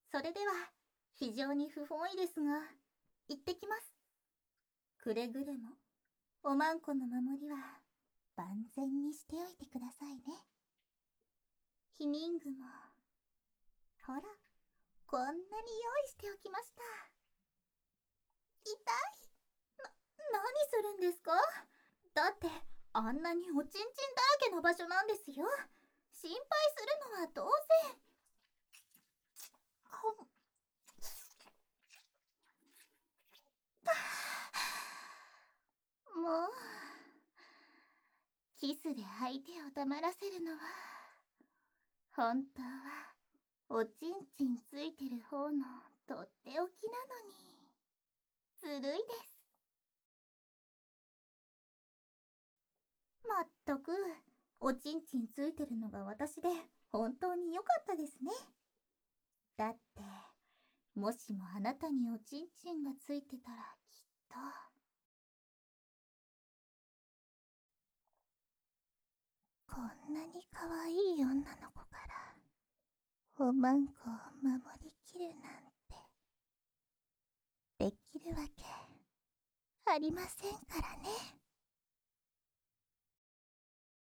それでは、非常に不本意ですが、行ってきます。くれぐれも、おまんこの守りは、万全にしておいてくださいね。ヒミングも、ほら、こんなに用意しておきました。痛い。何するんですか？だって、あんなにおちんちんだらけの場所なんですよ。心配するのは当然。もう、キスで相手を黙らせるのは、本当は、おちんちんついてる方のとっておきなのに。ずるいです。まったく、おちんちんついてるのが私で本当に良かったですね。だって、もしもあなたにおちんちんがついてたらきっと。こんなに可愛い女の子からおまんこを守りきるなんてできるわけありませんからね。